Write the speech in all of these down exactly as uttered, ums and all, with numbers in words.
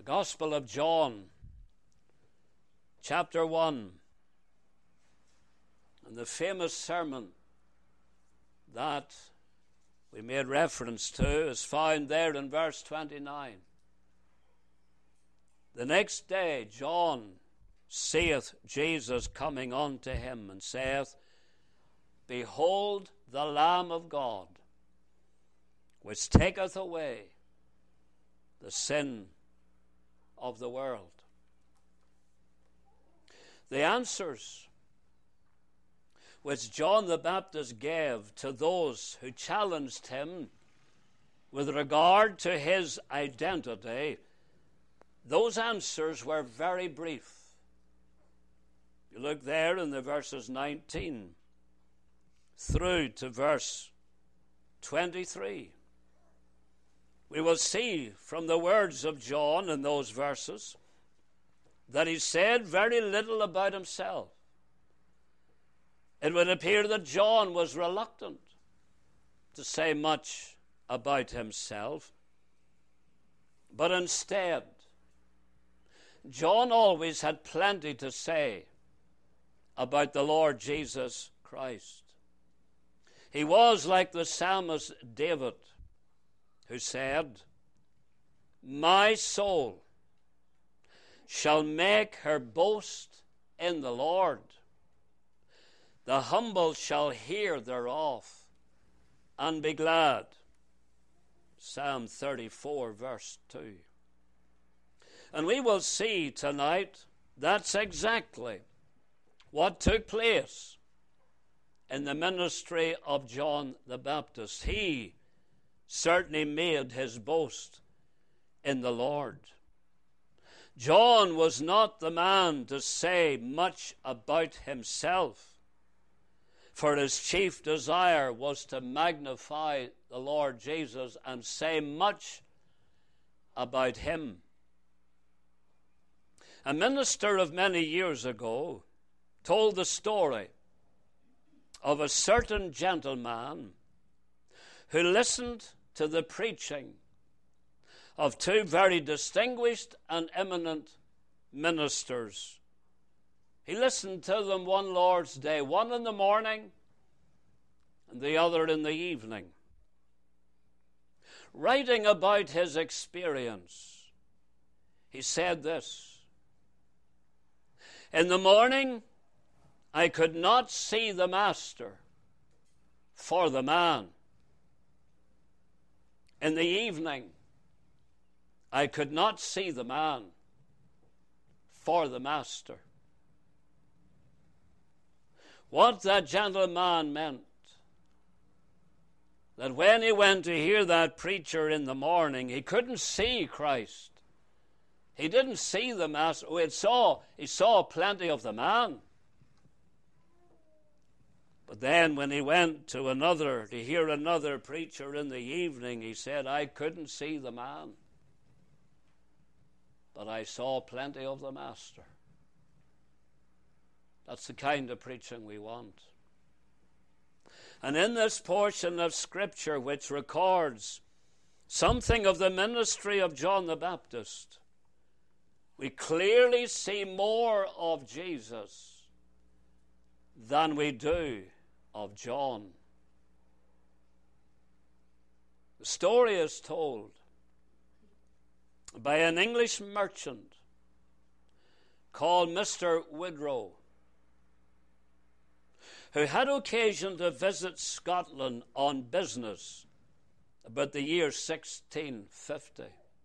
The Gospel of John, chapter one, and the famous sermon that we made reference to is found there in verse twenty-nine. The next day John seeth Jesus coming unto him, and saith, Behold the Lamb of God, which taketh away the sin of the world. The answers which John the Baptist gave to those who challenged him with regard to his identity, those answers were very brief. You look there in the verses nineteen through to verse twenty-three. We will see from the words of John in those verses that he said very little about himself. It would appear that John was reluctant to say much about himself, but instead, John always had plenty to say about the Lord Jesus Christ. He was like the psalmist David, who said, My soul shall make her boast in the Lord. The humble shall hear thereof and be glad. Psalm thirty-four, verse two. And we will see tonight that's exactly what took place in the ministry of John the Baptist. He certainly made his boast in the Lord. John was not the man to say much about himself, for his chief desire was to magnify the Lord Jesus and say much about him. A minister of many years ago told the story of a certain gentleman who listened to the preaching of two very distinguished and eminent ministers. He listened to them one Lord's Day, one in the morning and the other in the evening. Writing about his experience, he said this, In the morning, I could not see the master for the man. In the evening, I could not see the man for the master. What that gentleman meant, that when he went to hear that preacher in the morning, he couldn't see Christ. He didn't see the master. Oh, it saw, he saw plenty of the man. But then when he went to another, to hear another preacher in the evening, he said, I couldn't see the man, but I saw plenty of the master. That's the kind of preaching we want. And in this portion of Scripture which records something of the ministry of John the Baptist, we clearly see more of Jesus than we do of John. The story is told by an English merchant called Mister Woodrow, who had occasion to visit Scotland on business about the year sixteen fifty.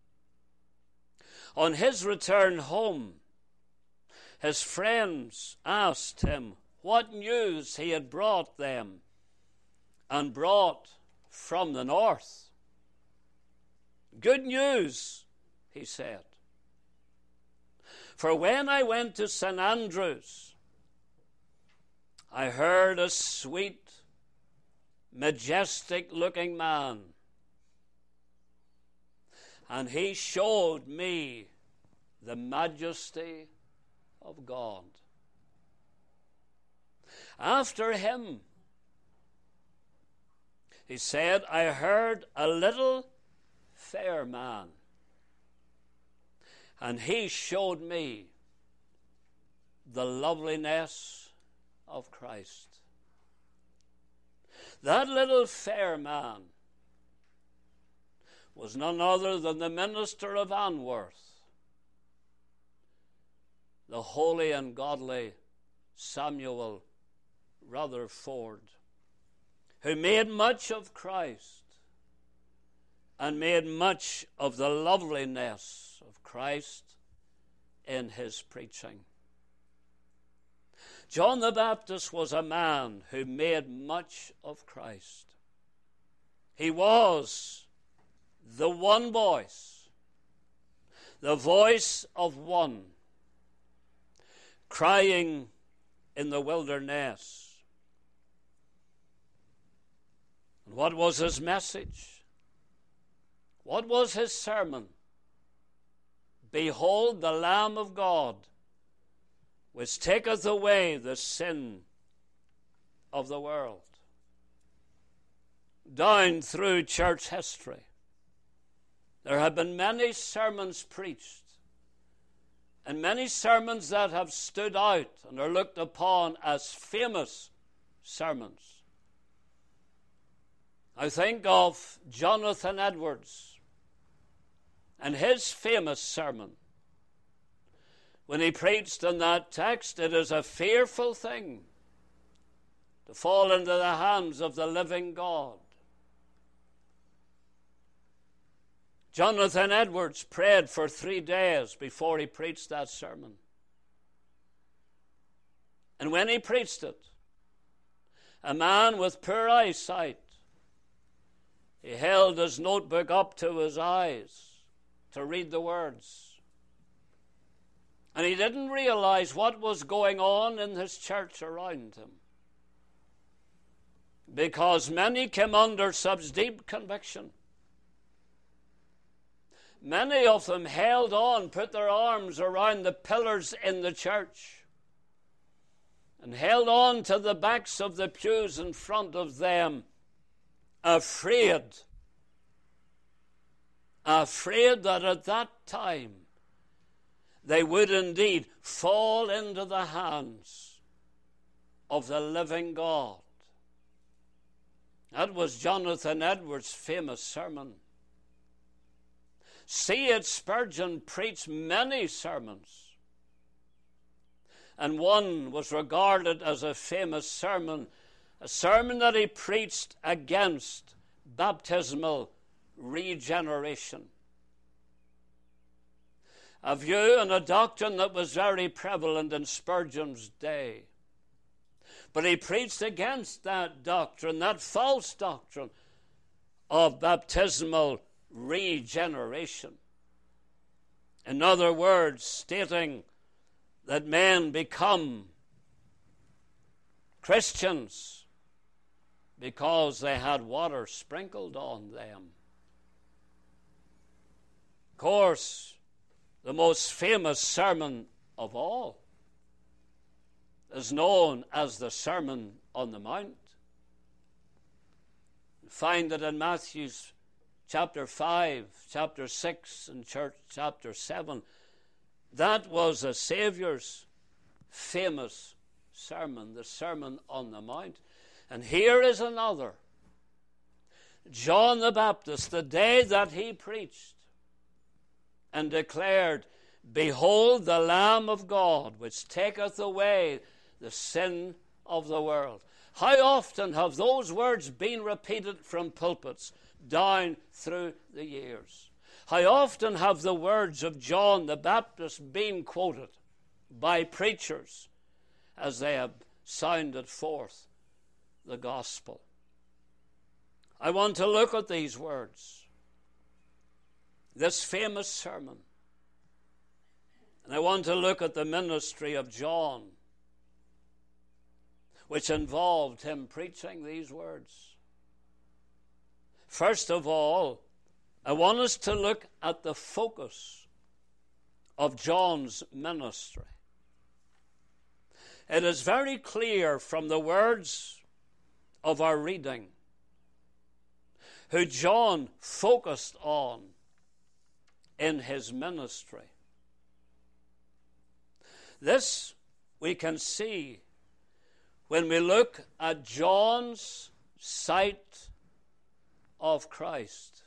On his return home, his friends asked him what news he had brought them and brought from the north. Good news, he said. For when I went to Saint Andrews, I heard a sweet, majestic-looking man, and he showed me the majesty of God. After him, he said, I heard a little fair man, And he showed me the loveliness of Christ. That little fair man was none other than the minister of Anworth, the holy and godly Samuel Rutherford, who made much of Christ and made much of the loveliness of Christ in his preaching. John the Baptist was a man who made much of Christ. He was the one voice, the voice of one, crying in the wilderness. And what was his message? What was his sermon? Behold the Lamb of God, which taketh away the sin of the world. Down through church history, there have been many sermons preached, and many sermons that have stood out and are looked upon as famous sermons. I think of Jonathan Edwards and his famous sermon. When he preached on that text, it is a fearful thing to fall into the hands of the living God. Jonathan Edwards prayed for three days before he preached that sermon. And when he preached it, a man with poor eyesight, he held his notebook up to his eyes to read the words. And he didn't realize what was going on in his church around him, because many came under such deep conviction. Many of them held on, put their arms around the pillars in the church, and held on to the backs of the pews in front of them, afraid, afraid that at that time they would indeed fall into the hands of the living God. That was Jonathan Edwards' famous sermon. C H Spurgeon preached many sermons, and one was regarded as a famous sermon, a sermon that he preached against baptismal regeneration. A view and a doctrine that was very prevalent in Spurgeon's day. But he preached against that doctrine, that false doctrine of baptismal regeneration. In other words, stating that men become Christians because they had water sprinkled on them. Of course, the most famous sermon of all is known as the Sermon on the Mount. You find it in Matthew's chapter five, chapter six, and chapter seven. That was the Savior's famous sermon, the Sermon on the Mount. And here is another. John the Baptist, the day that he preached and declared, "Behold the Lamb of God, which taketh away the sin of the world." How often have those words been repeated from pulpits down through the years? How often have the words of John the Baptist been quoted by preachers as they have sounded forth the gospel? I want to look at these words, this famous sermon, and I want to look at the ministry of John, which involved him preaching these words. First of all, I want us to look at the focus of John's ministry. It is very clear from the words of our reading who John focused on in his ministry. This we can see when we look at John's sight of Christ.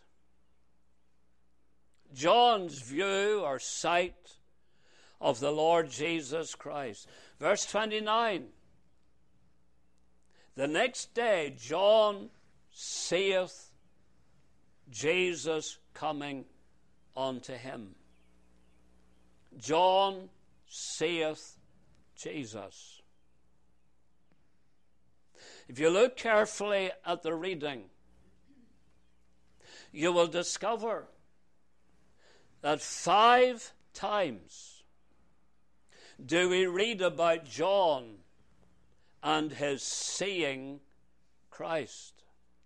John's view or sight of the Lord Jesus Christ. Verse twenty-nine. The next day John seeth Jesus coming unto him. John seeth Jesus. If you look carefully at the reading, you will discover that five times do we read about John and his seeing Christ.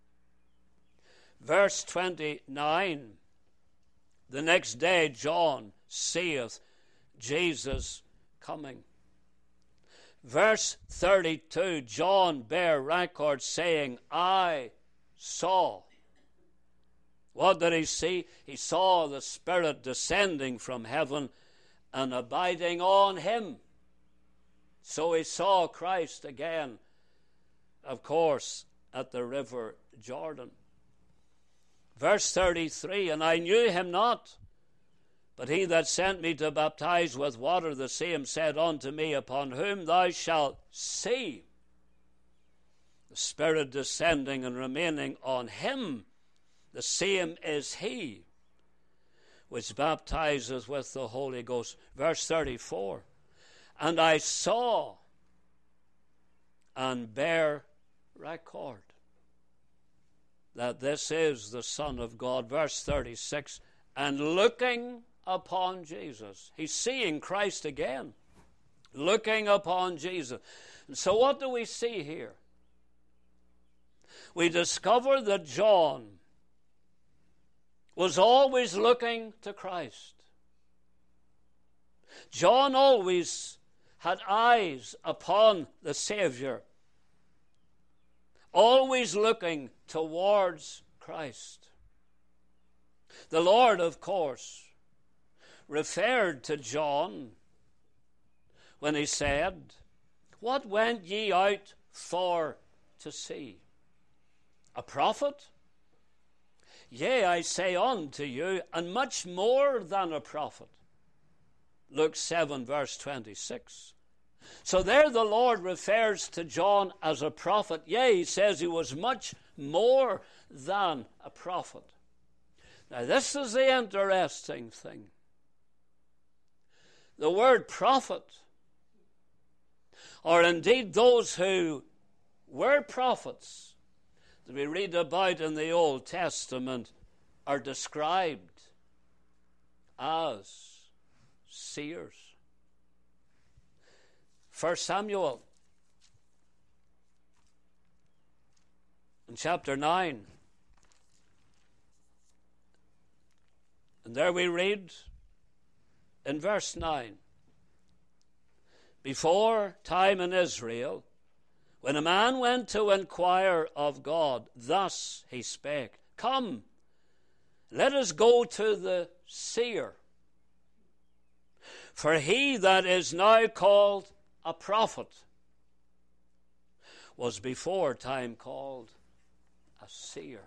Verse twenty-nine, the next day John seeth Jesus coming. Verse thirty-two, John bare record saying, I saw. What did he see? He saw the Spirit descending from heaven and abiding on him. So he saw Christ again, of course, at the river Jordan. Verse thirty-three, and I knew him not, but he that sent me to baptize with water, the same said unto me, upon whom thou shalt see the Spirit descending and remaining on him, the same is he which baptizeth with the Holy Ghost. Verse thirty-four, and I saw and bear record that this is the Son of God. Verse thirty-six, and looking upon Jesus. He's seeing Christ again. Looking upon Jesus. And so what do we see here? We discover that John was always looking to Christ. John always had eyes upon the Savior, always looking towards Christ. The Lord, of course, referred to John when he said, what went ye out for to see? A prophet? Yea, I say unto you, and much more than a prophet. Luke seven, verse twenty-six. So there the Lord refers to John as a prophet. Yea, he says he was much more than a prophet. Now this is the interesting thing. The word prophet, or indeed those who were prophets that we read about in the Old Testament, are described as seers. First Samuel in chapter nine, and there we read in verse nine, before time in Israel, when a man went to inquire of God, thus he spake, come, let us go to the seer. For he that is now called a prophet was before time called a seer.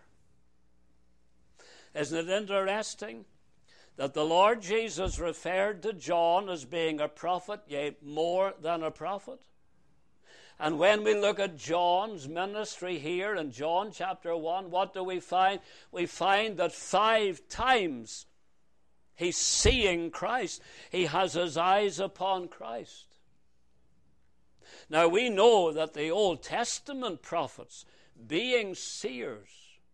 Isn't it interesting that the Lord Jesus referred to John as being a prophet, yea, more than a prophet? And when we look at John's ministry here in John chapter one, what do we find? We find that five times he's seeing Christ. He has his eyes upon Christ. Now we know that the Old Testament prophets, being seers,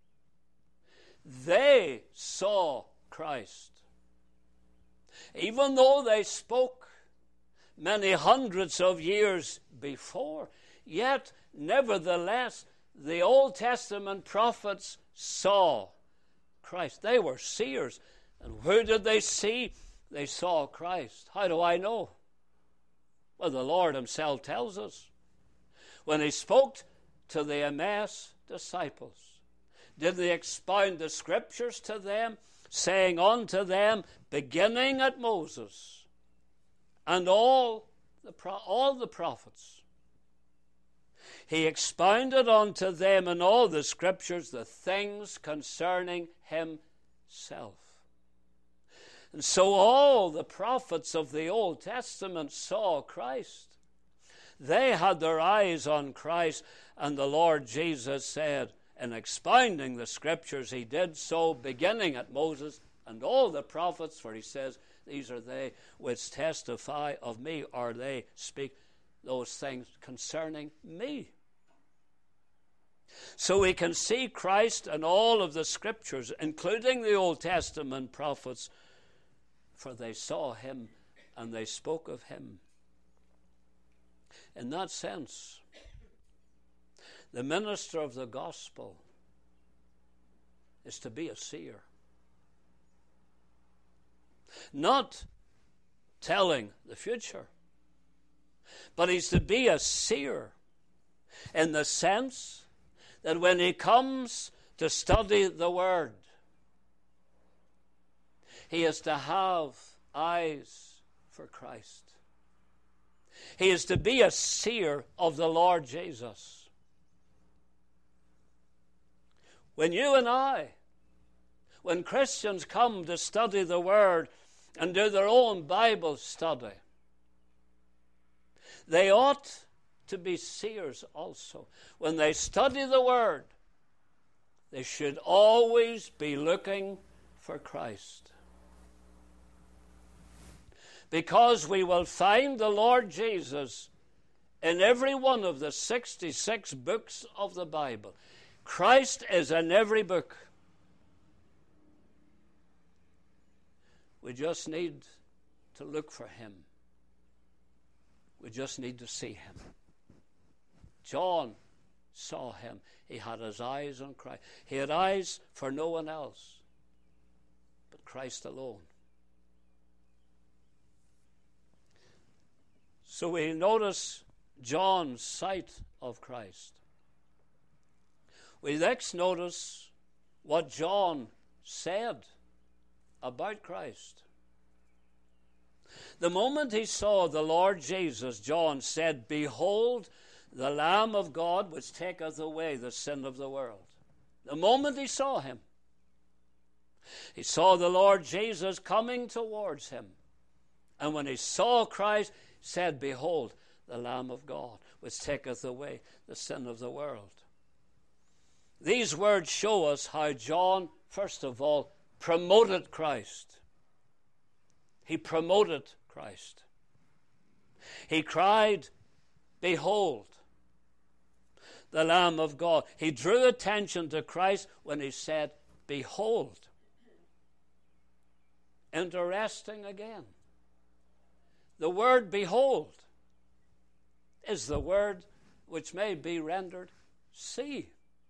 they saw Christ. Even though they spoke many hundreds of years before, yet nevertheless the Old Testament prophets saw Christ. They were seers. And who did they see? They saw Christ. How do I know? Well, the Lord himself tells us. When he spoke to the Emmaus disciples, did they expound the scriptures to them, saying unto them, beginning at Moses, and all the pro- all the prophets. He expounded unto them in all the scriptures the things concerning himself. And so all the prophets of the Old Testament saw Christ. They had their eyes on Christ, and the Lord Jesus said, in expounding the scriptures, he did so beginning at Moses and all the prophets, for he says, these are they which testify of me, or they speak those things concerning me. So we can see Christ in all of the scriptures, including the Old Testament prophets, for they saw him and they spoke of him. In that sense, the minister of the gospel is to be a seer. Not telling the future, but he's to be a seer in the sense that when he comes to study the Word, he is to have eyes for Christ. He is to be a seer of the Lord Jesus. When you and I, when Christians come to study the Word and do their own Bible study, they ought to be seers also. When they study the Word, they should always be looking for Christ. Because we will find the Lord Jesus in every one of the sixty-six books of the Bible. Christ is in every book. We just need to look for him. We just need to see him. John saw him. He had his eyes on Christ. He had eyes for no one else but Christ alone. So we notice John's sight of Christ. We next notice what John said about Christ. The moment he saw the Lord Jesus, John said, "Behold, the Lamb of God which taketh away the sin of the world." The moment he saw him, he saw the Lord Jesus coming towards him. And when he saw Christ, he said, "Behold, the Lamb of God which taketh away the sin of the world." These words show us how John, first of all, promoted Christ. He promoted Christ. He cried, "Behold, the Lamb of God." He drew attention to Christ when he said, "Behold." Interesting again. The word "behold" is the word which may be rendered "see."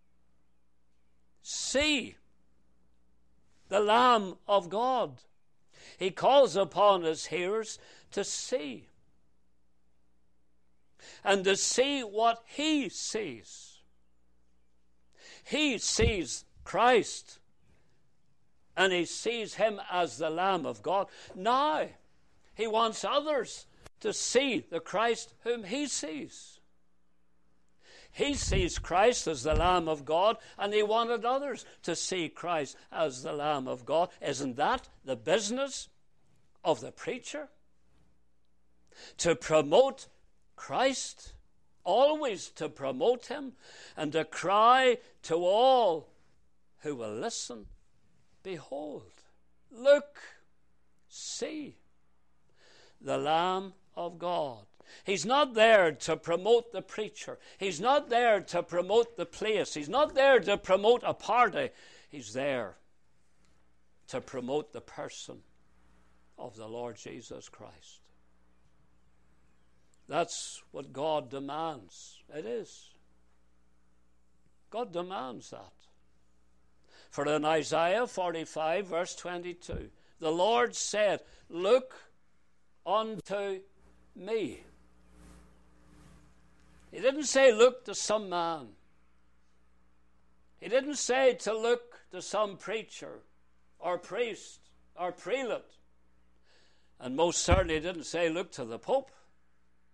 See the Lamb of God. He calls upon his hearers to see. And to see what he sees. He sees Christ. And he sees him as the Lamb of God. Now, he wants others to see the Christ whom he sees. He sees Christ as the Lamb of God, and he wanted others to see Christ as the Lamb of God. Isn't that the business of the preacher? To promote Christ, always to promote him, and to cry to all who will listen, "Behold, look, see the Lamb of God." He's not there to promote the preacher. He's not there to promote the place. He's not there to promote a party. He's there to promote the person of the Lord Jesus Christ. That's what God demands. It is. God demands that. For in Isaiah forty-five, verse twenty-two, the Lord said, "Look unto me." He didn't say look to some man. He didn't say to look to some preacher or priest or prelate. And most certainly he didn't say look to the Pope.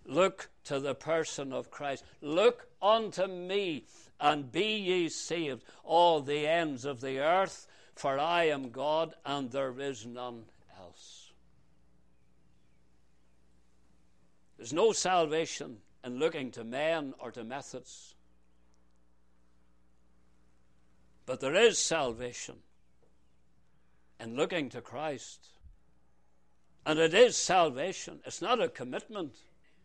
Look to the person of Christ. Look unto me, and be ye saved, all the ends of the earth, for I am God, and there is none else. There's no salvation in looking to men or to methods. But there is salvation in looking to Christ. And it is salvation. It's not a commitment.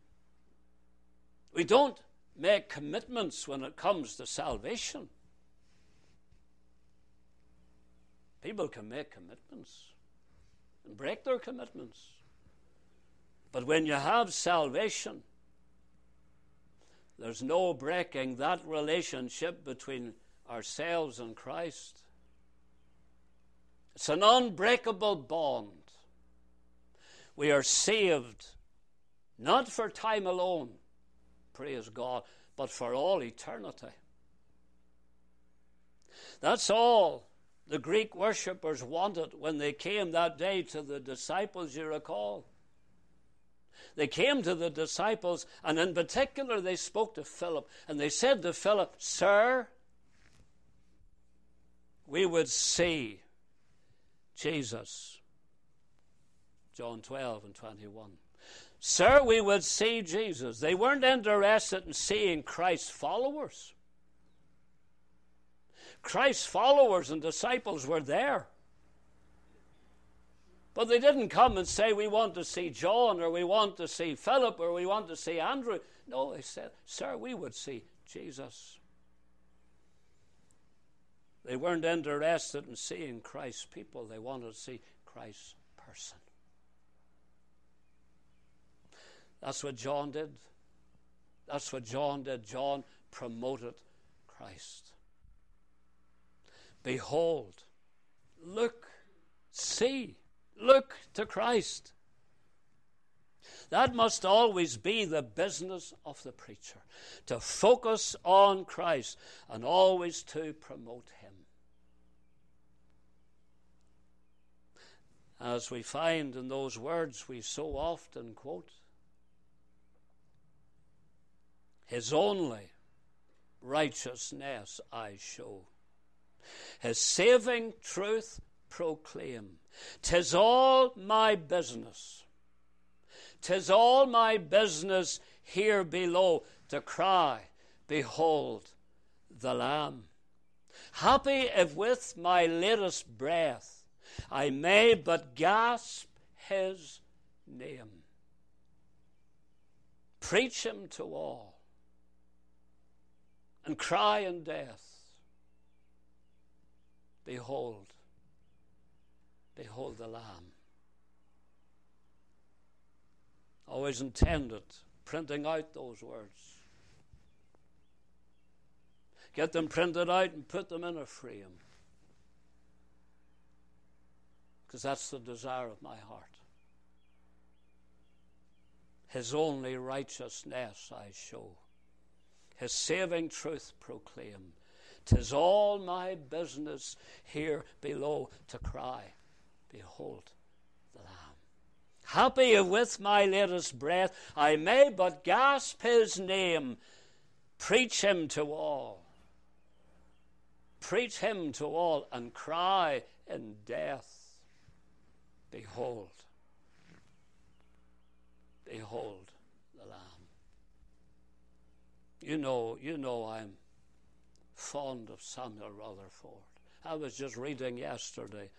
We don't make commitments when it comes to salvation. People can make commitments and break their commitments. But when you have salvation, there's no breaking that relationship between ourselves and Christ. It's an unbreakable bond. We are saved not for time alone, praise God, but for all eternity. That's all the Greek worshippers wanted when they came that day to the disciples, you recall. They came to the disciples, and in particular they spoke to Philip, and they said to Philip, Sir, we would see Jesus. John twelve and twenty-one. Sir, we would see Jesus. They weren't interested in seeing Christ's followers. Christ's followers and disciples were there. But they didn't come and say, we want to see John, or we want to see Philip, or we want to see Andrew. No, they said, Sir, we would see Jesus. They weren't interested in seeing Christ's people. They wanted to see Christ's person. That's what John did. That's what John did. John promoted Christ. Behold, look, see, look to Christ. That must always be the business of the preacher, to focus on Christ and always to promote him. As we find in those words we so often quote, his only righteousness I show, his saving truth proclaim. 'Tis all my business, 'tis all my business here below to cry, behold the Lamb. Happy if with my latest breath I may but gasp his name. Preach him to all and cry in death, behold, behold the Lamb. Always intended printing out those words. Get them printed out and put them in a frame, because that's the desire of my heart. His only righteousness I show, his saving truth proclaim. 'Tis all my business here below to cry, behold the Lamb. Happy if with my latest breath I may but gasp his name. Preach him to all. Preach him to all and cry in death, behold, behold the Lamb. You know, you know I'm fond of Samuel Rutherford. I was just reading yesterday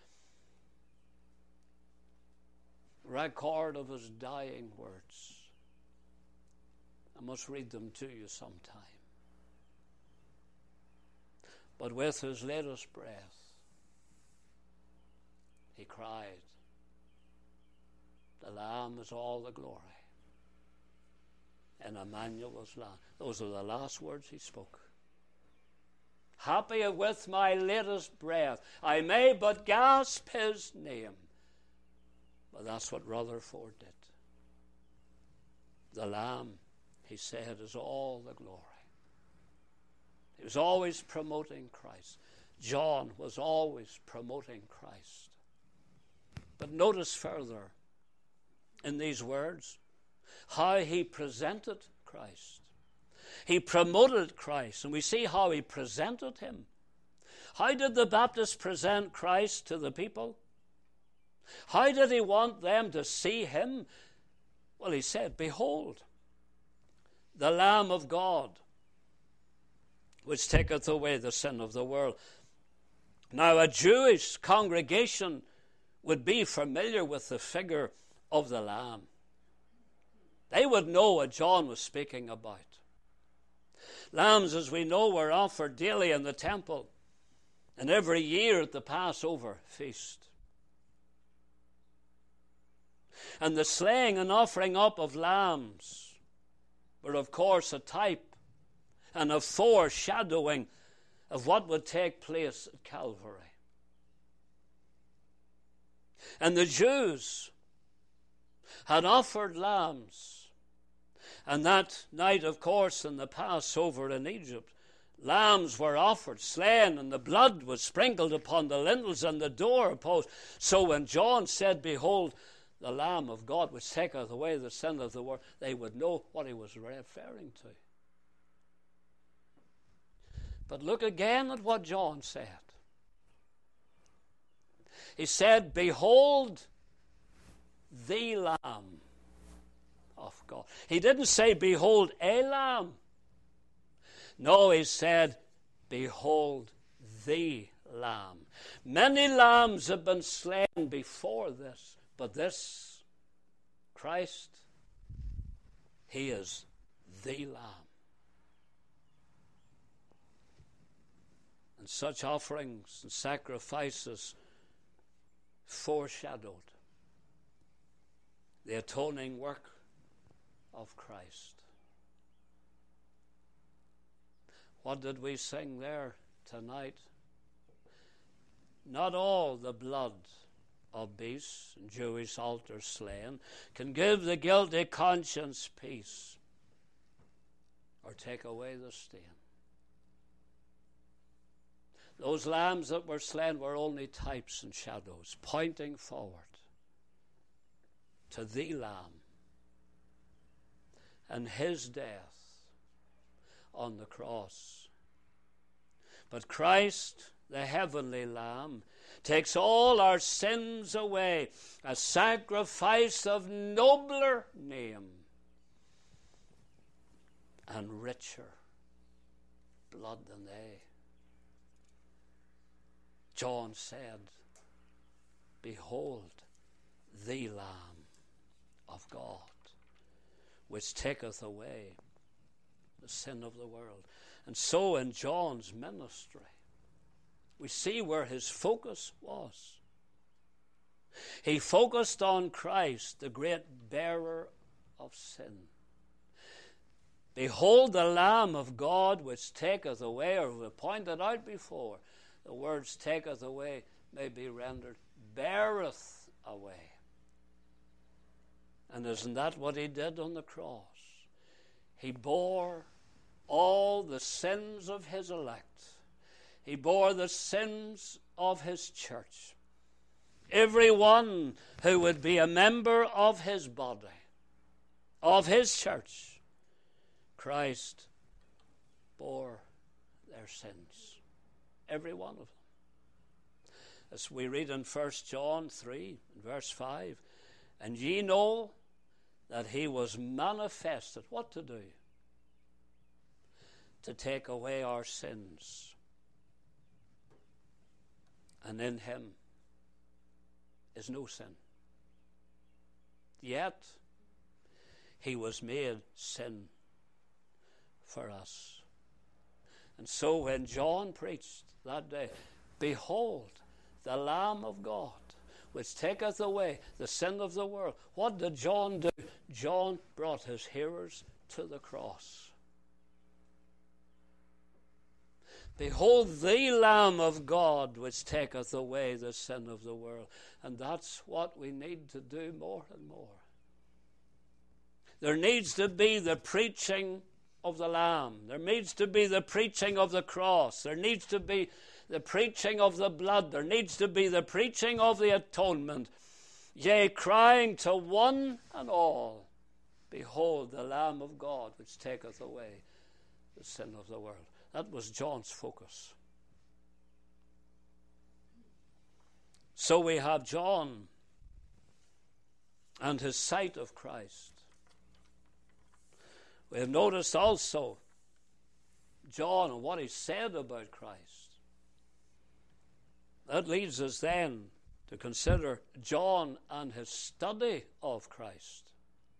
record of his dying words. I must read them to you sometime. But with his latest breath, he cried, the Lamb is all the glory. And Emmanuel's Lamb. Those are the last words he spoke. Happy with my latest breath I may but gasp his name. But that's what Rutherford did. The Lamb, he said, is all the glory. He was always promoting Christ. John was always promoting Christ. But notice further in these words, how he presented Christ. He promoted Christ, and we see how he presented him. How did the Baptist present Christ to the people? How did he want them to see him? Well, he said, "Behold, the Lamb of God, which taketh away the sin of the world." Now, a Jewish congregation would be familiar with the figure of the Lamb. They would know what John was speaking about. Lambs, as we know, were offered daily in the temple and every year at the Passover feast. And the slaying and offering up of lambs were, of course, a type and a foreshadowing of what would take place at Calvary. And the Jews had offered lambs. And that night, of course, in the Passover in Egypt, lambs were offered, slain, and the blood was sprinkled upon the lintels and the doorposts. So when John said, "Behold, the Lamb of God, which taketh away the sin of the world," they would know what he was referring to. But look again at what John said. He said, "Behold, the Lamb of God." He didn't say, "Behold, a lamb." No, he said, "Behold, the Lamb." Many lambs have been slain before this, but this, Christ, he is the Lamb. And such offerings and sacrifices foreshadowed the atoning work of Christ. What did we sing there tonight? Not all the blood of beasts and Jewish altars slain can give the guilty conscience peace or take away the stain. Those lambs that were slain were only types and shadows, pointing forward to the Lamb and his death on the cross. But Christ, the heavenly Lamb, takes all our sins away, a sacrifice of nobler name and richer blood than they. John said, "Behold, the Lamb of God, which taketh away the sin of the world." And so in John's ministry, we see where his focus was. He focused on Christ, the great bearer of sin. "Behold the Lamb of God, which taketh away," or we pointed out before, the words "taketh away" may be rendered "beareth away." And isn't that what he did on the cross? He bore all the sins of his elect. He bore the sins of his church. Everyone who would be a member of his body, of his church, Christ bore their sins. Every one of them. As we read in First John three, verse five, "And ye know that he was manifested," what to do? "To take away our sins. And in him is no sin. Yet he was made sin for us." And so when John preached that day, "Behold, the Lamb of God, which taketh away the sin of the world," what did John do? John brought his hearers to the cross. "Behold, the Lamb of God, which taketh away the sin of the world." And that's what we need to do more and more. There needs to be the preaching of the Lamb. There needs to be the preaching of the cross. There needs to be the preaching of the blood. There needs to be the preaching of the atonement. Yea, crying to one and all, Behold, the Lamb of God, which taketh away the sin of the world. That was John's focus. So we have John and his sight of Christ. We have noticed also John and what he said about Christ. That leads us then to consider John and his study of Christ.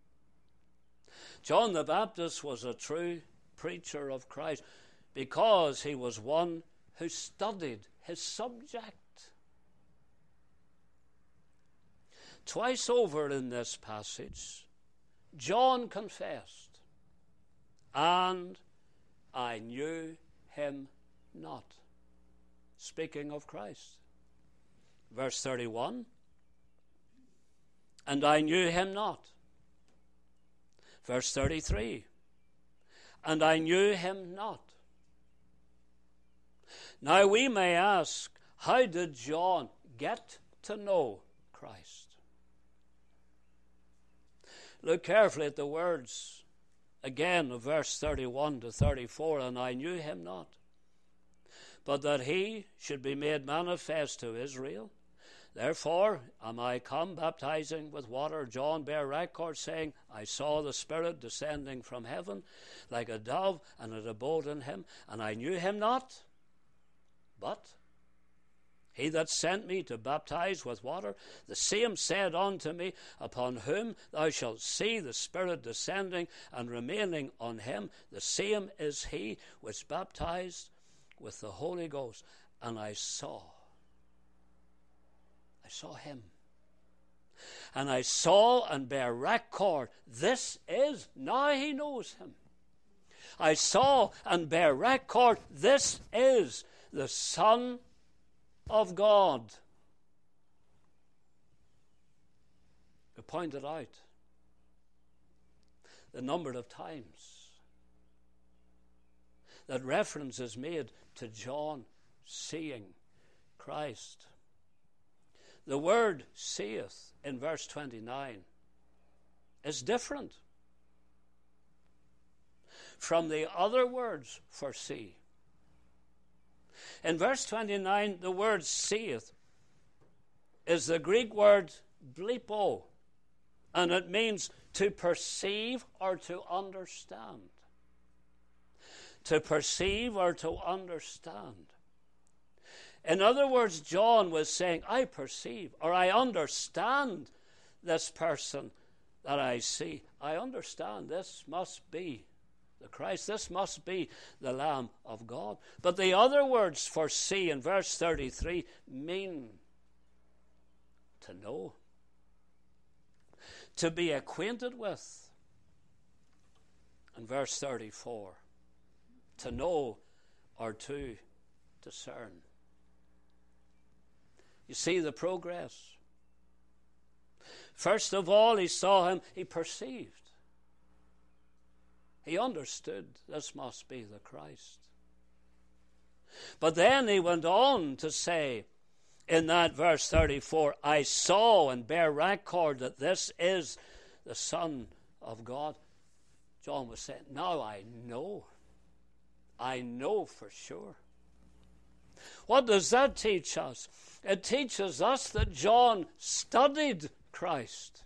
John the Baptist was a true preacher of Christ because he was one who studied his subject. Twice over in this passage, John confessed, "And I knew him not." Speaking of Christ. Verse thirty-one, "And I knew him not." Verse thirty-three, "And I knew him not." Now we may ask, how did John get to know Christ? Look carefully at the words again of verse thirty-one to thirty-four. "And I knew him not, but that he should be made manifest to Israel. Therefore am I come baptizing with water. John bare record, saying, I saw the Spirit descending from heaven like a dove, and it abode in him. And I knew him not, but he that sent me to baptize with water, the same said unto me, Upon whom thou shalt see the Spirit descending and remaining on him, the same is he which baptized with the Holy Ghost. And I saw, I saw him. And I saw and bare record, this is," now he knows him. "I saw and bare record, this is the Son of God." We pointed out the number of times that reference is made to John seeing Christ. The word "seeth" in verse twenty-nine is different from the other words for see. In verse twenty-nine, the word "seeth" is the Greek word blepo, and it means to perceive or to understand. To perceive or to understand. In other words, John was saying, I perceive or I understand this person that I see. I understand this must be the Christ. This must be the Lamb of God. But the other words for see in verse thirty-three mean to know, to be acquainted with. In verse thirty-four, to know or to discern. You see the progress. First of all, he saw him, he perceived. He understood this must be the Christ. But then he went on to say in that verse thirty-four, I saw and bear record that this is the Son of God. John was saying, now I know. I know for sure. What does that teach us? It teaches us that John studied Christ.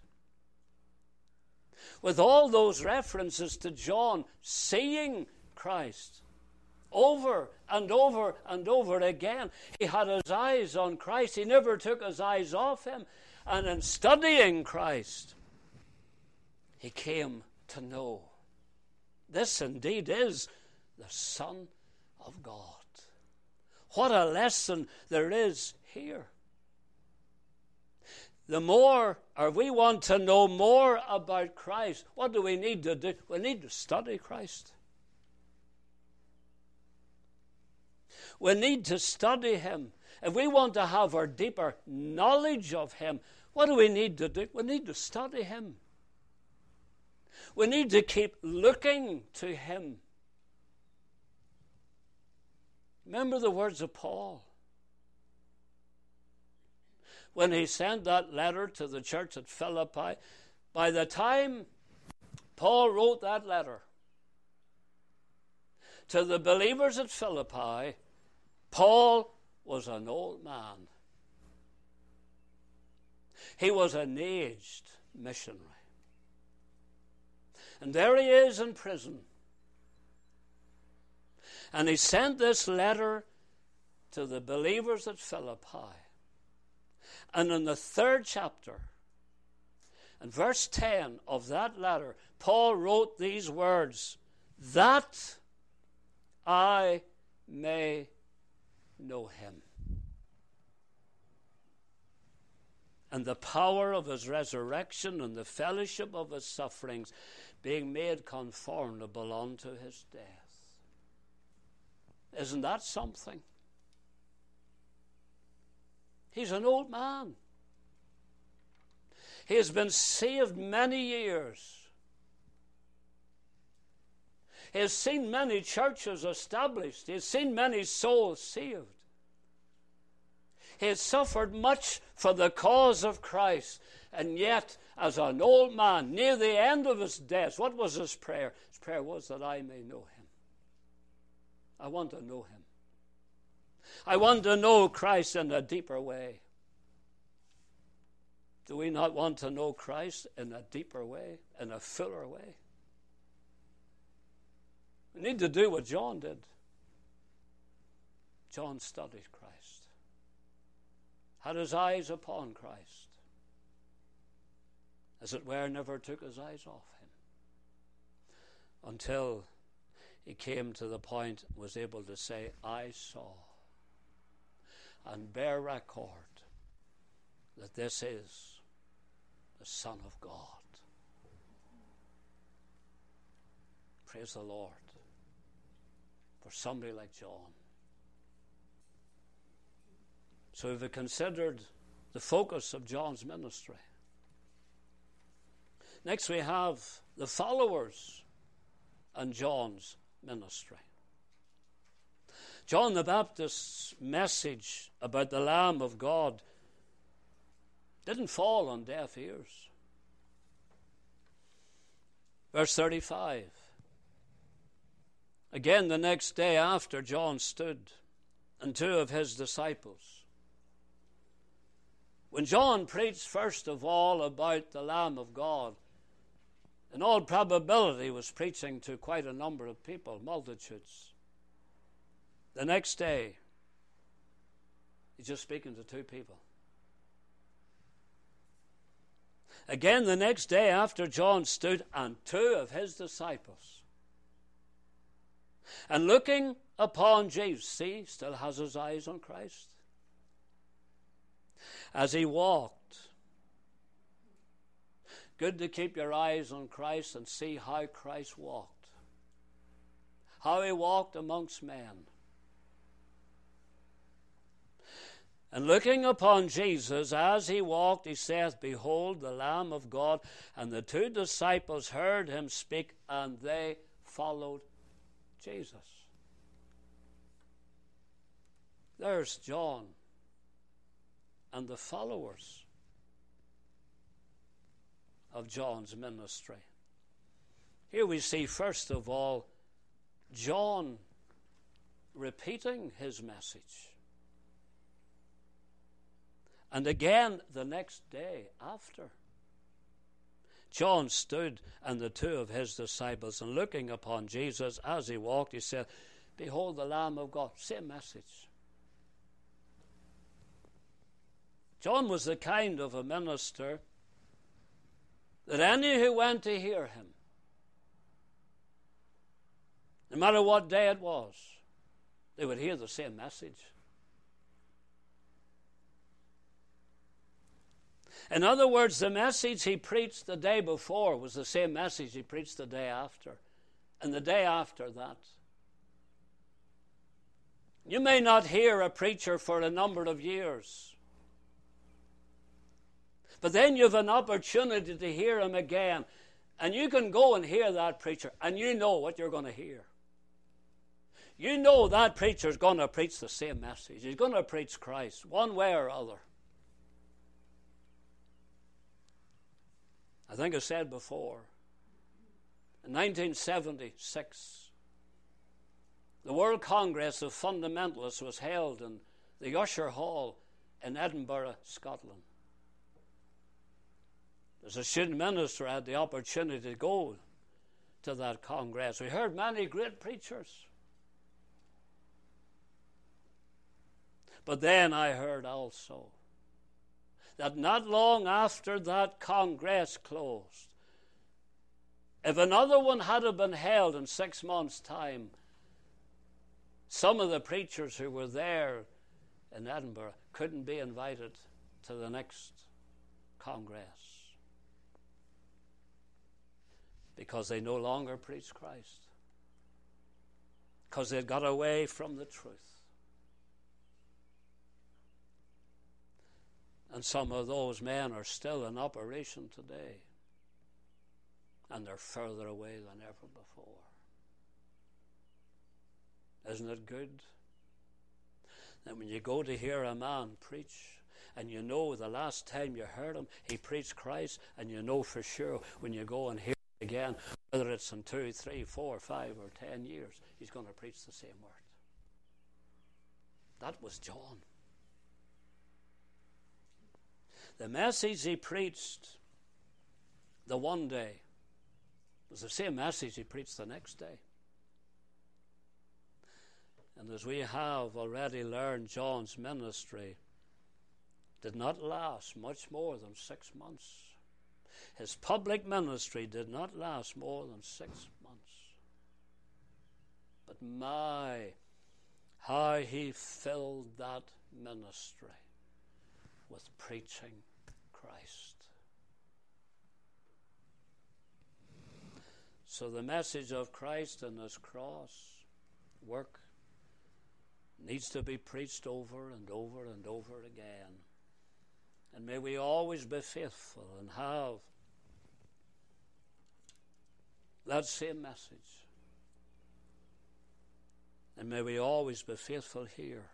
With all those references to John seeing Christ over and over and over again. He had his eyes on Christ. He never took his eyes off him. And in studying Christ, he came to know this indeed is the Son of God. What a lesson there is here. The more, or we want to know more about Christ, what do we need to do? We need to study Christ. We need to study him. If we want to have our deeper knowledge of him, what do we need to do? We need to study him. We need to keep looking to him. Remember the words of Paul when he sent that letter to the church at Philippi. By the time Paul wrote that letter to the believers at Philippi. Paul was an old man. He was an aged missionary. And there he is in prison. And he sent this letter to the believers at Philippi. And in the third chapter, in verse ten of that letter, Paul wrote these words, that I may know him, and the power of his resurrection and the fellowship of his sufferings, being made conformable unto his death. Isn't that something? He's an old man. He has been saved many years. He has seen many churches established. He has seen many souls saved. He has suffered much for the cause of Christ. And yet, as an old man, near the end of his days, what was his prayer? His prayer was that I may know him. I want to know him. I want to know Christ in a deeper way. Do we not want to know Christ in a deeper way, in a fuller way? We need to do what John did. John studied Christ, had his eyes upon Christ, as it were, never took his eyes off him, until he came to the point and was able to say, I saw and bear record that this is the Son of God. Praise the Lord for somebody like John. So we've considered the focus of John's ministry. Next we have the followers and John's ministry. John the Baptist's message about the Lamb of God didn't fall on deaf ears. Verse thirty-five. Again, the next day after, John stood, and two of his disciples. When John preached first of all about the Lamb of God, in all probability was preaching to quite a number of people, multitudes. The next day, he's just speaking to two people. Again, the next day after, John stood, and two of his disciples. And looking upon Jesus, see, still has his eyes on Christ. As he walked. Good to keep your eyes on Christ and see how Christ walked. How he walked amongst men. And looking upon Jesus as he walked, he saith, Behold the Lamb of God. And the two disciples heard him speak, and they followed Jesus. There's John and the followers of John's ministry. Here we see, first of all, John repeating his message. And again, the next day after, John stood, and the two of his disciples, and looking upon Jesus as he walked, he said, Behold the Lamb of God. Same message. John was the kind of a minister that any who went to hear him, no matter what day it was, they would hear the same message. In other words, the message he preached the day before was the same message he preached the day after, and the day after that. You may not hear a preacher for a number of years, but then you have an opportunity to hear him again, and you can go and hear that preacher, and you know what you're going to hear. You know that preacher's going to preach the same message. He's going to preach Christ, one way or other. I think I said before, In nineteen seventy-six, the World Congress of Fundamentalists was held in the Usher Hall in Edinburgh, Scotland. As a student minister, I had the opportunity to go to that Congress. We heard many great preachers. But then I heard also that not long after that Congress closed, if another one had been held in six months' time, some of the preachers who were there in Edinburgh couldn't be invited to the next Congress because they no longer preached Christ, because they'd got away from the truth. And some of those men are still in operation today, and they're further away than ever before. Isn't it good that when you go to hear a man preach, and you know the last time you heard him, he preached Christ, and you know for sure when you go and hear it again, whether it's in two, three, four, five, or ten years, he's going to preach the same word. That was John. The message he preached the one day was the same message he preached the next day. And as we have already learned, John's ministry did not last much more than six months. His public ministry did not last more than six months. But my, how he filled that ministry with preaching Christ. So the message of Christ and his cross work needs to be preached over and over and over again. And may we always be faithful and have that same message. And may we always be faithful here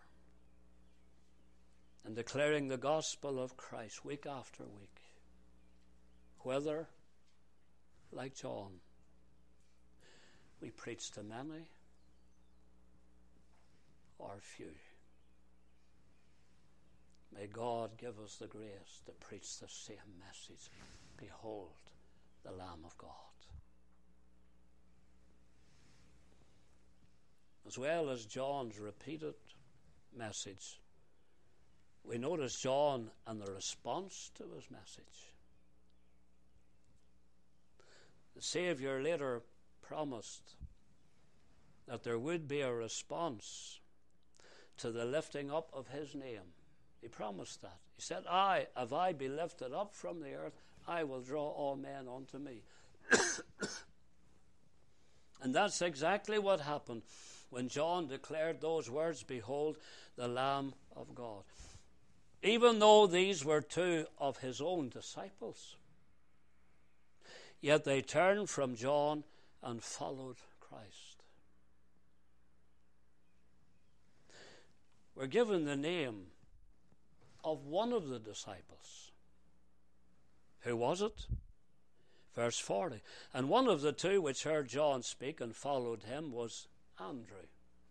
in declaring the gospel of Christ week after week, whether, like John, we preach to many or few. May God give us the grace to preach the same message. Behold, the Lamb of God. As well as John's repeated message, we notice John and the response to his message. The Savior later promised that there would be a response to the lifting up of his name. He promised that. He said, I, if I be lifted up from the earth, I will draw all men unto me. And that's exactly what happened when John declared those words, behold, the Lamb of God. Even though these were two of his own disciples, yet they turned from John and followed Christ. We're given the name of one of the disciples. Who was it? Verse forty. And one of the two which heard John speak and followed him was Andrew,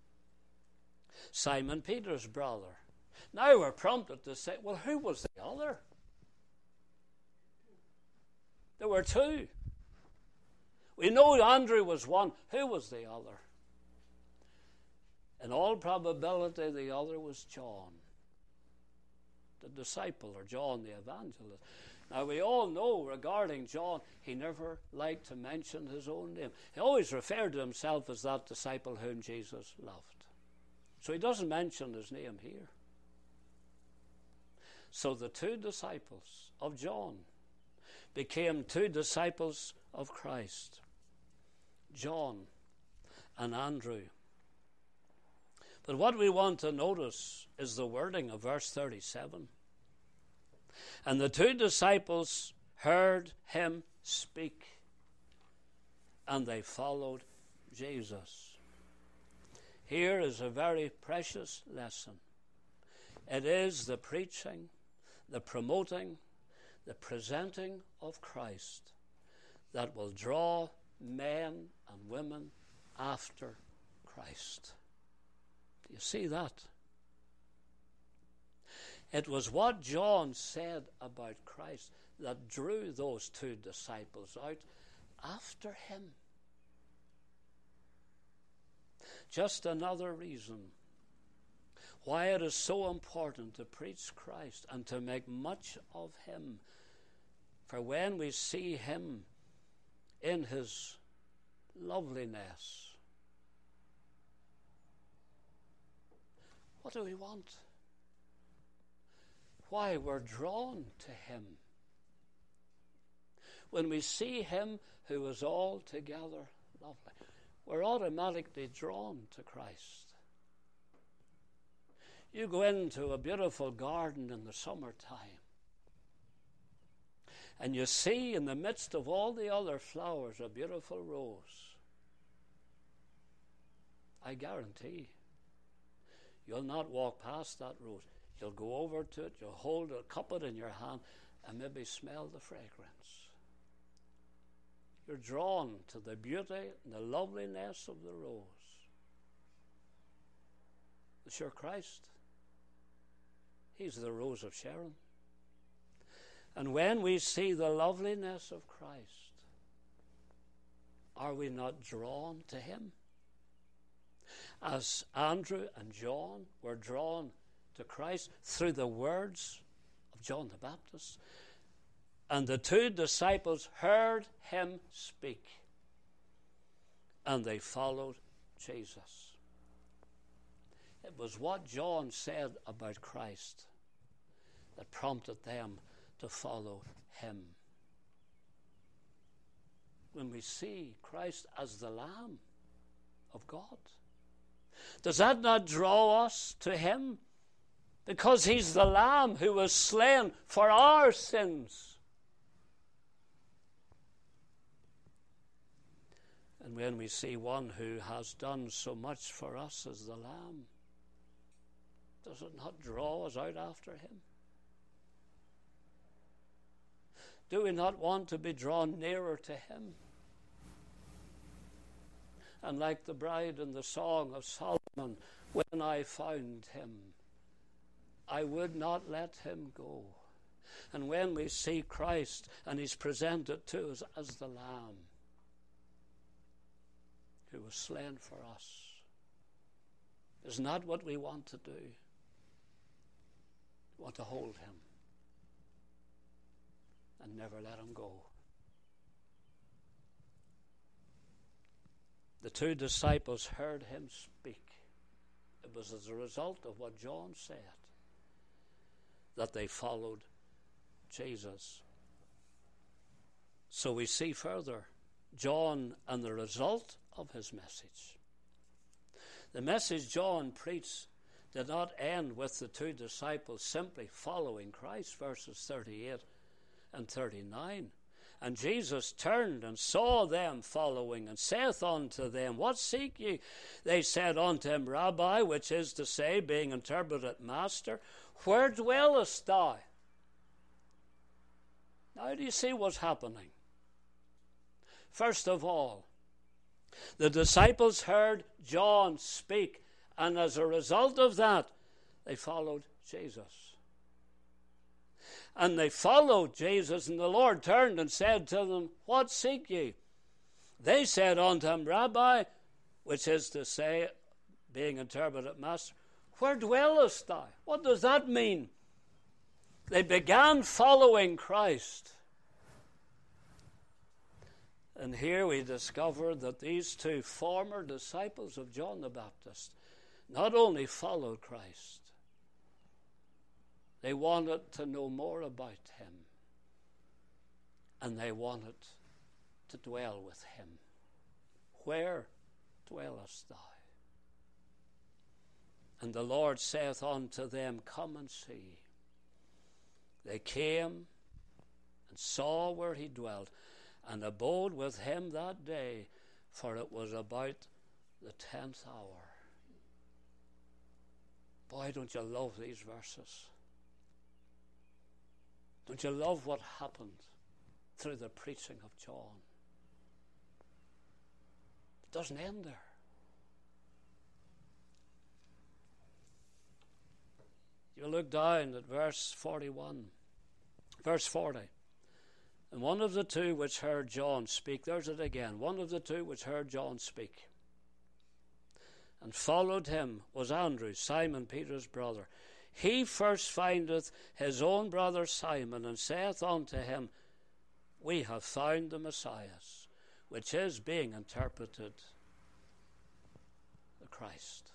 Simon Peter's brother. Now we're prompted to say, well, who was the other? There were two. We know Andrew was one. Who was the other? In all probability, the other was John, the disciple, or John the evangelist. Now, we all know regarding John, he never liked to mention his own name. He always referred to himself as that disciple whom Jesus loved. So he doesn't mention his name here. So the two disciples of John became two disciples of Christ, John and Andrew. But what we want to notice is the wording of verse thirty-seven. And the two disciples heard him speak, and they followed Jesus. Here is a very precious lesson. It is the preaching, the promoting, the presenting of Christ that will draw men and women after Christ. Do you see that? It was what John said about Christ that drew those two disciples out after him. Just another reason why it is so important to preach Christ and to make much of him. For when we see him in his loveliness, what do we want? Why, we're drawn to him. When we see him who is altogether lovely, we're automatically drawn to Christ. You go into a beautiful garden in the summertime, and you see in the midst of all the other flowers a beautiful rose. I guarantee you'll not walk past that rose. You'll go over to it, you'll hold it, cup it in your hand, and maybe smell the fragrance. You're drawn to the beauty and the loveliness of the rose. It's your Christ. He's the rose of Sharon. And when we see the loveliness of Christ, are we not drawn to him? As Andrew and John were drawn to Christ through the words of John the Baptist, and the two disciples heard him speak, and they followed Jesus. It was what John said about Christ that prompted them to follow him. When we see Christ as the Lamb of God, does that not draw us to him? Because he's the Lamb who was slain for our sins. And when we see one who has done so much for us as the Lamb, does it not draw us out after him? Do we not want to be drawn nearer to him? And like the bride in the song of Solomon, when I found him, I would not let him go. And when we see Christ and he's presented to us as the Lamb who was slain for us, is not what we want to do. We want to hold him and never let him go. The two disciples heard him speak. It was as a result of what John said that they followed Jesus. So we see further John and the result of his message. The message John preached did not end with the two disciples simply following Christ, verses thirty-eight and thirty-nine. And Jesus turned and saw them following, and saith unto them, What seek ye? They said unto him, Rabbi, which is to say, being interpreted, Master, where dwellest thou? Now do you see what's happening? First of all, the disciples heard John speak, and as a result of that, they followed Jesus. And they followed Jesus, and the Lord turned and said to them, What seek ye? They said unto him, Rabbi, which is to say, being interpreted, Master, where dwellest thou? What does that mean? They began following Christ. And here we discover that these two former disciples of John the Baptist not only followed Christ, they wanted to know more about him, and they wanted to dwell with him. Where dwellest thou? And the Lord saith unto them, Come and see. They came and saw where he dwelt, and abode with him that day, for it was about the tenth hour. Boy, don't you love these verses? Don't you love what happened through the preaching of John? It doesn't end there. You look down at verse forty-one. Verse forty. And one of the two which heard John speak, there's it again, one of the two which heard John speak, and followed him, was Andrew, Simon Peter's brother. He first findeth his own brother Simon, and saith unto him, We have found the Messiah, which is being interpreted the Christ.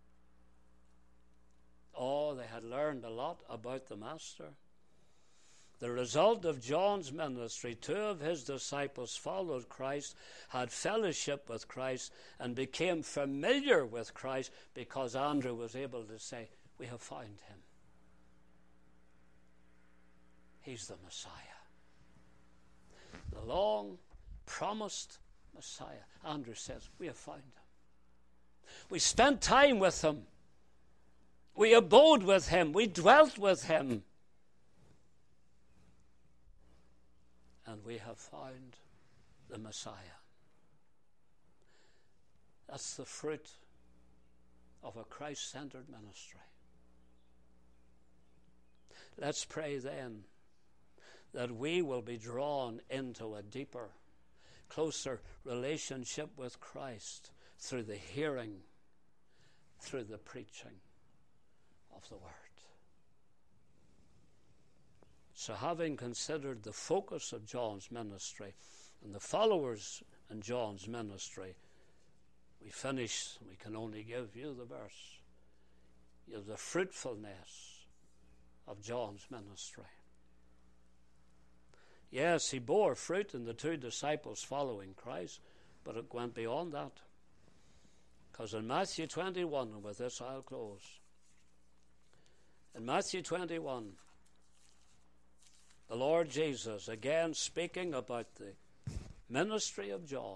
Oh, they had learned a lot about the Master. The result of John's ministry, two of his disciples followed Christ, had fellowship with Christ, and became familiar with Christ because Andrew was able to say, We have found him. He's the Messiah. The long promised Messiah. Andrew says, We have found him. We spent time with him. We abode with him. We dwelt with him. And we have found the Messiah. That's the fruit of a Christ-centered ministry. Let's pray then that we will be drawn into a deeper, closer relationship with Christ through the hearing, through the preaching of the Word. So having considered the focus of John's ministry and the followers in John's ministry, we finish, we can only give you the verse. You have the fruitfulness of John's ministry. Yes, he bore fruit in the two disciples following Christ, but it went beyond that. Because in Matthew twenty-one, and with this I'll close. In Matthew twenty-one, the Lord Jesus, again speaking about the ministry of John,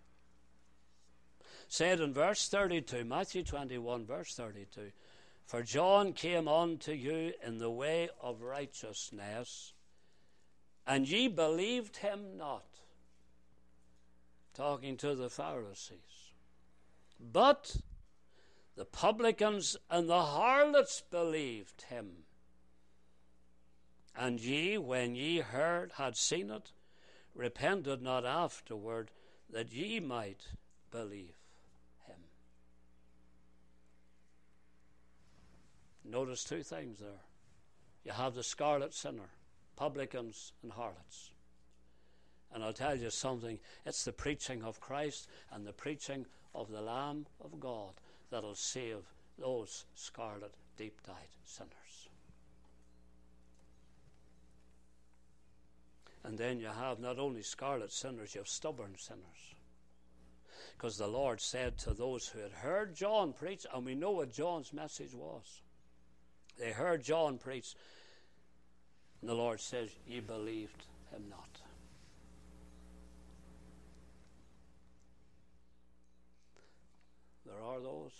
said in verse thirty-two, Matthew twenty-one, verse thirty-two, For John came unto you in the way of righteousness, and ye believed him not. Talking to the Pharisees. But the publicans and the harlots believed him. And ye, when ye heard, had seen it, repented not afterward, that ye might believe him. Notice two things there. You have the scarlet sinner, publicans and harlots. And I'll tell you something, it's the preaching of Christ and the preaching of the Lamb of God that'll save those scarlet, deep-dyed sinners. And then you have not only scarlet sinners, you have stubborn sinners. Because the Lord said to those who had heard John preach, and we know what John's message was. They heard John preach, and the Lord says, Ye believed him not. There are those,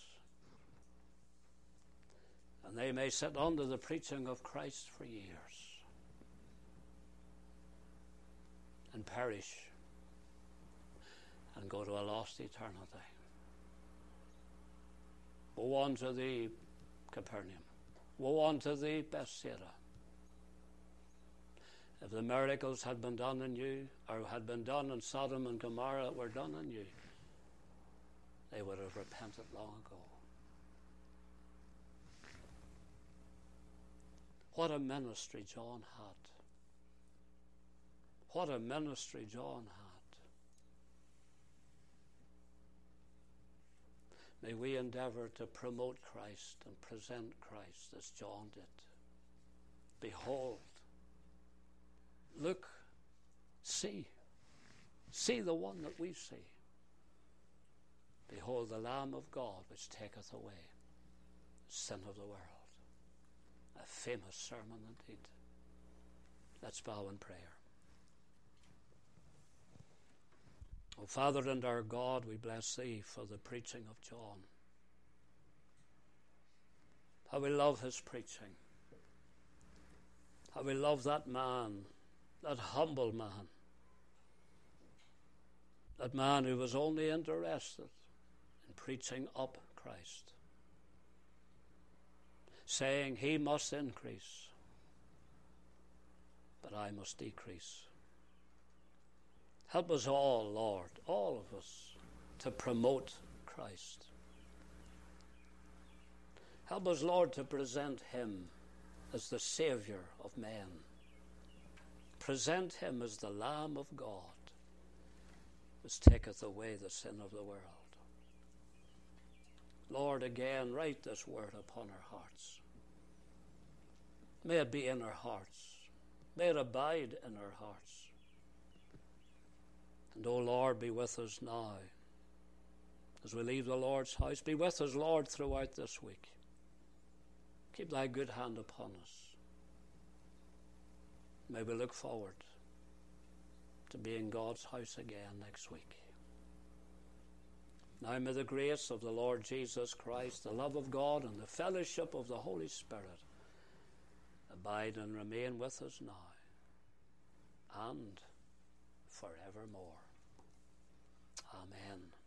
and they may sit under the preaching of Christ for years and perish and go to a lost eternity. Woe unto thee, Capernaum. Woe unto thee, Bethsaida. If the miracles had been done in you, or had been done in Sodom and Gomorrah that were done in you, they would have repented long ago. What a ministry John had. What a ministry John had. May we endeavor to promote Christ and present Christ as John did. Behold, look, see, see the one that we see. Behold the Lamb of God which taketh away the sin of the world. A famous sermon indeed. Let's bow in prayer. Oh, Father and our God, we bless thee for the preaching of John. How we love his preaching. How we love that man, that humble man, That man who was only interested in preaching up Christ, saying he must increase, but I must decrease. Help us all, Lord, all of us, to promote Christ. Help us, Lord, to present him as the Savior of men. Present him as the Lamb of God, which taketh away the sin of the world. Lord, again, write this word upon our hearts. May it be in our hearts. May it abide in our hearts. And, O Lord, be with us now as we leave the Lord's house. Be with us, Lord, throughout this week. Keep thy good hand upon us. May we look forward to being God's house again next week. Now may the grace of the Lord Jesus Christ, the love of God, and the fellowship of the Holy Spirit abide and remain with us now and forevermore. Amen.